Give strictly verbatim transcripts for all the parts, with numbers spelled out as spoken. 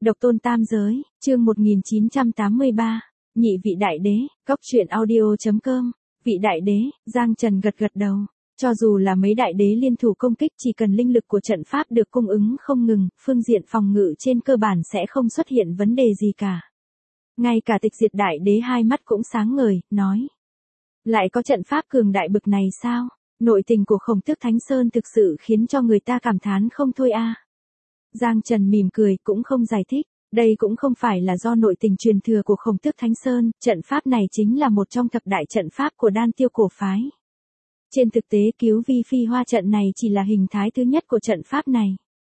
Độc tôn tam giới, chương một nghìn chín trăm tám mươi ba, nhị vị đại đế, góc truyện audio.com, vị đại đế, Giang Trần gật gật đầu. Cho dù là mấy đại đế liên thủ công kích chỉ cần linh lực của trận pháp được cung ứng không ngừng, phương diện phòng ngự trên cơ bản sẽ không xuất hiện vấn đề gì cả. Ngay cả tịch diệt đại đế hai mắt cũng sáng ngời, nói. Lại có trận pháp cường đại bực này sao? Nội tình của Khổng Tước Thánh Sơn thực sự khiến cho người ta cảm thán không thôi a. À. Giang Trần mỉm cười cũng không giải thích, đây cũng không phải là do nội tình truyền thừa của Khổng Tước Thánh Sơn, trận pháp này chính là một trong thập đại trận pháp của Đan Tiêu cổ phái. Trên thực tế cứu vi phi hoa trận này chỉ là hình thái thứ nhất của trận pháp này.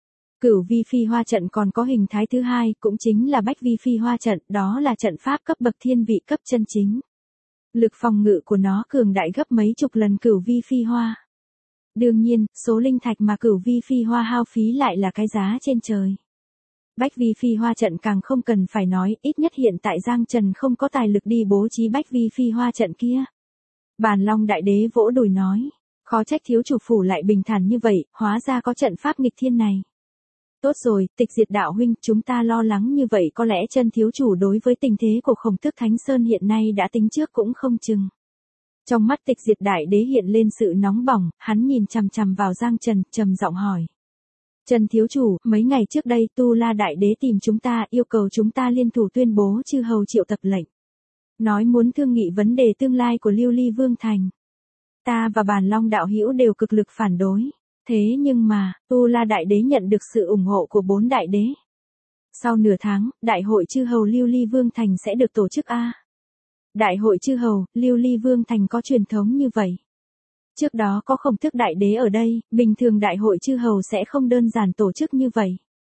Cửu vi phi hoa trận còn có hình thái thứ hai, cũng chính là bách vi phi hoa trận, đó là trận pháp cấp bậc thiên vị cấp chân chính. Lực phòng ngự của nó cường đại gấp mấy chục lần cửu vi phi hoa. Đương nhiên, số linh thạch mà cửu vi phi hoa hao phí lại là cái giá trên trời. Bách vi phi hoa trận càng không cần phải nói, ít nhất hiện tại Giang Trần không có tài lực đi bố trí bách vi phi hoa trận kia. Bàn Long đại đế vỗ đùi nói, khó trách thiếu chủ phủ lại bình thản như vậy, hóa ra có trận pháp nghịch thiên này. Tốt rồi, tịch diệt đạo huynh, chúng ta lo lắng như vậy có lẽ chân thiếu chủ đối với tình thế của Khổng Tước Thánh Sơn hiện nay đã tính trước cũng không chừng. Trong mắt tịch diệt đại đế hiện lên sự nóng bỏng, hắn nhìn chằm chằm vào Giang Trần, trầm giọng hỏi. Trần thiếu chủ, mấy ngày trước đây Tu La đại đế tìm chúng ta yêu cầu chúng ta liên thủ tuyên bố chư hầu triệu tập lệnh. Nói muốn thương nghị vấn đề tương lai của Lưu Ly Vương Thành. Ta và Bàn Long đạo hữu đều cực lực phản đối. Thế nhưng mà, Tu La đại đế nhận được sự ủng hộ của bốn đại đế. Sau nửa tháng, đại hội chư hầu Lưu Ly Vương Thành sẽ được tổ chức a. Đại hội chư hầu, Lưu Ly Vương Thành có truyền thống như vậy. Trước đó có Khổng Tước đại đế ở đây, bình thường đại hội chư hầu sẽ không đơn giản tổ chức như vậy.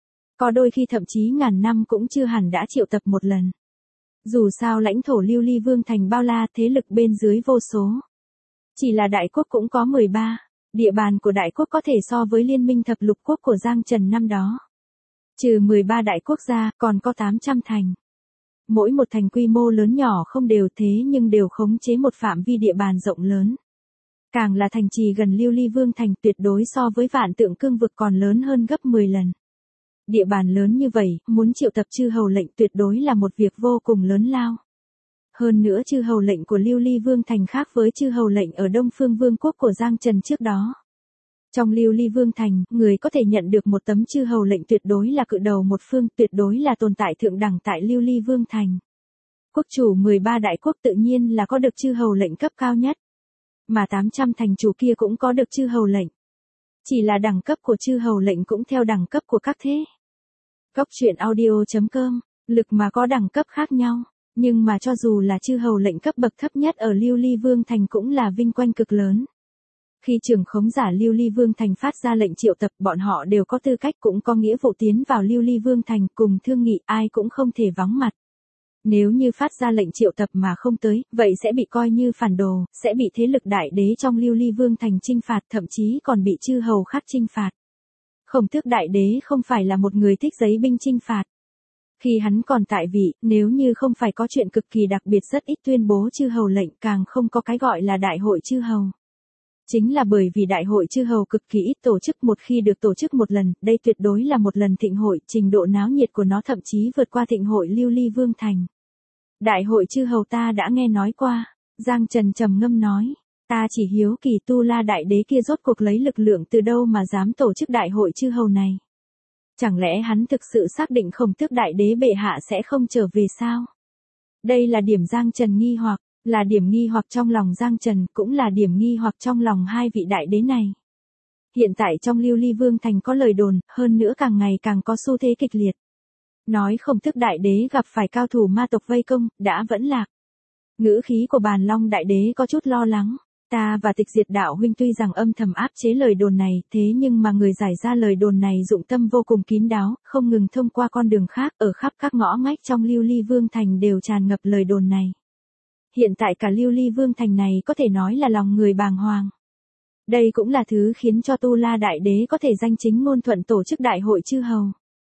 Có đôi khi thậm chí ngàn năm cũng chưa hẳn đã triệu tập một lần. Dù sao lãnh thổ Lưu Ly Vương Thành bao la, thế lực bên dưới vô số. Chỉ là đại quốc cũng có mười ba, địa bàn của đại quốc có thể so với liên minh thập lục quốc của Giang Trần năm đó. Trừ mười ba đại quốc ra, còn có tám trăm thành. Mỗi một thành quy mô lớn nhỏ không đều thế nhưng đều khống chế một phạm vi địa bàn rộng lớn. Càng là thành trì gần Lưu Ly Vương Thành tuyệt đối so với Vạn Tượng Cương vực còn lớn hơn gấp mười lần. Địa bàn lớn như vậy, muốn triệu tập chư hầu lệnh tuyệt đối là một việc vô cùng lớn lao. Hơn nữa chư hầu lệnh của Lưu Ly Vương Thành khác với chư hầu lệnh ở Đông Phương Vương quốc của Giang Trần trước đó. Trong Lưu Ly Vương Thành, người có thể nhận được một tấm chư hầu lệnh tuyệt đối là cự đầu một phương, tuyệt đối là tồn tại thượng đẳng tại Lưu Ly Vương Thành. Quốc chủ mười ba đại quốc tự nhiên là có được chư hầu lệnh cấp cao nhất. Mà tám trăm thành chủ kia cũng có được chư hầu lệnh. Chỉ là đẳng cấp của chư hầu lệnh cũng theo đẳng cấp của các thế. Góc truyện audio.com, lực mà có đẳng cấp khác nhau, nhưng mà cho dù là chư hầu lệnh cấp bậc thấp nhất ở Lưu Ly Vương Thành cũng là vinh quang cực lớn. Khi trưởng khống giả Lưu Ly Vương Thành phát ra lệnh triệu tập, bọn họ đều có tư cách cũng có nghĩa vụ tiến vào Lưu Ly Vương Thành cùng thương nghị, ai cũng không thể vắng mặt. Nếu như phát ra lệnh triệu tập mà không tới, vậy sẽ bị coi như phản đồ, sẽ bị thế lực đại đế trong Lưu Ly Vương Thành chinh phạt, thậm chí còn bị chư hầu khác chinh phạt. Khổng Tước đại đế không phải là một người thích giấy binh chinh phạt. Khi hắn còn tại vị, nếu như không phải có chuyện cực kỳ đặc biệt rất ít tuyên bố chư hầu lệnh, càng không có cái gọi là đại hội chư hầu. Chính là bởi vì đại hội chư hầu cực kỳ ít tổ chức, một khi được tổ chức một lần, đây tuyệt đối là một lần thịnh hội, trình độ náo nhiệt của nó thậm chí vượt qua thịnh hội Lưu Ly Vương Thành. Đại hội chư hầu ta đã nghe nói qua, Giang Trần trầm ngâm nói, ta chỉ hiếu kỳ Tu La đại đế kia rốt cuộc lấy lực lượng từ đâu mà dám tổ chức đại hội chư hầu này. Chẳng lẽ hắn thực sự xác định Khổng Tước đại đế bệ hạ sẽ không trở về sao? Đây là điểm Giang Trần nghi hoặc. Là điểm nghi hoặc trong lòng Giang Trần, cũng là điểm nghi hoặc trong lòng hai vị đại đế này. Hiện tại trong Lưu Ly Vương Thành có lời đồn, hơn nữa càng ngày càng có xu thế kịch liệt. Nói Khổng Tước đại đế gặp phải cao thủ ma tộc vây công, đã vẫn lạc. Ngữ khí của Bàn Long đại đế có chút lo lắng. Ta và tịch diệt đạo huynh tuy rằng âm thầm áp chế lời đồn này, thế nhưng mà người giải ra lời đồn này dụng tâm vô cùng kín đáo, không ngừng thông qua con đường khác, ở khắp các ngõ ngách trong Lưu Ly Vương Thành đều tràn ngập lời đồn này. Hiện tại cả Lưu Ly Vương Thành này có thể nói là lòng người bàng hoàng. Đây cũng là thứ khiến cho Tu La đại đế có thể danh chính ngôn thuận tổ chức đại hội chư hầu.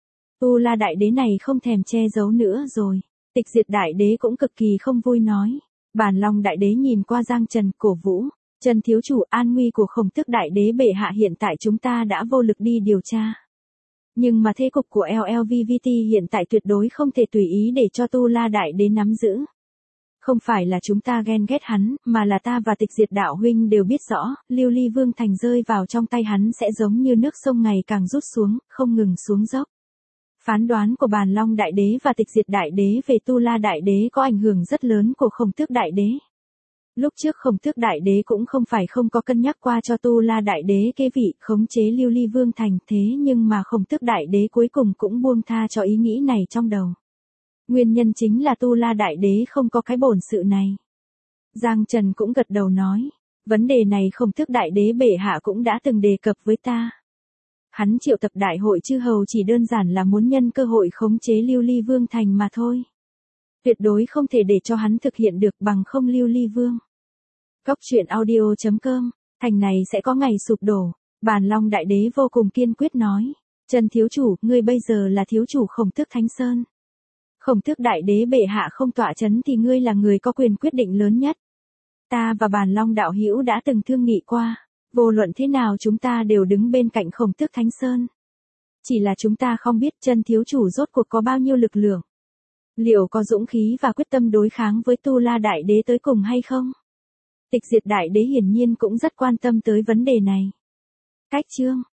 Tu La đại đế này không thèm che giấu nữa rồi. Tịch diệt đại đế cũng cực kỳ không vui nói. Bàn Long đại đế nhìn qua Giang Trần, cổ vũ. Trần thiếu chủ, an nguy của Khổng Tước đại đế bệ hạ hiện tại chúng ta đã vô lực đi điều tra. Nhưng mà thế cục của lờ lờ vê vê tê hiện tại tuyệt đối không thể tùy ý để cho Tu La Đại Đế nắm giữ. Không phải là chúng ta ghen ghét hắn, mà là ta và Tịch Diệt đạo huynh đều biết rõ, Lưu Ly Vương Thành rơi vào trong tay hắn sẽ giống như nước sông ngày càng rút xuống, không ngừng xuống dốc. Phán đoán của Bàn Long Đại Đế và Tịch Diệt Đại Đế về Tu La Đại Đế có ảnh hưởng rất lớn của Khổng Tước Đại Đế. Lúc trước Khổng Tước Đại Đế cũng không phải không có cân nhắc qua cho Tu La Đại Đế kế vị khống chế Lưu Ly Vương Thành, thế nhưng mà Khổng Tước Đại Đế cuối cùng cũng buông tha cho ý nghĩ này trong đầu. Nguyên nhân chính là Tu La Đại Đế không có cái bổn sự này. Giang Trần cũng gật đầu nói, vấn đề này Khổng Tước Đại Đế bệ hạ cũng đã từng đề cập với ta. Hắn triệu tập đại hội chư hầu chỉ đơn giản là muốn nhân cơ hội khống chế Lưu Ly Vương Thành mà thôi. Tuyệt đối không thể để cho hắn thực hiện được bằng không Lưu Ly Vương. Góc truyện audio chấm com, thành này sẽ có ngày sụp đổ. Bàn Long Đại Đế vô cùng kiên quyết nói, Trần thiếu chủ, ngươi bây giờ là thiếu chủ Khổng Tước Thánh Sơn. Khổng Tước Đại Đế bệ hạ không tọa chấn thì ngươi là người có quyền quyết định lớn nhất. Ta và Bàn Long đạo hữu đã từng thương nghị qua, vô luận thế nào chúng ta đều đứng bên cạnh Khổng Tước Thánh Sơn. Chỉ là chúng ta không biết Trần thiếu chủ rốt cuộc có bao nhiêu lực lượng. Liệu có dũng khí và quyết tâm đối kháng với Tu La Đại Đế tới cùng hay không? Tịch Diệt Đại Đế hiển nhiên cũng rất quan tâm tới vấn đề này. Cách chương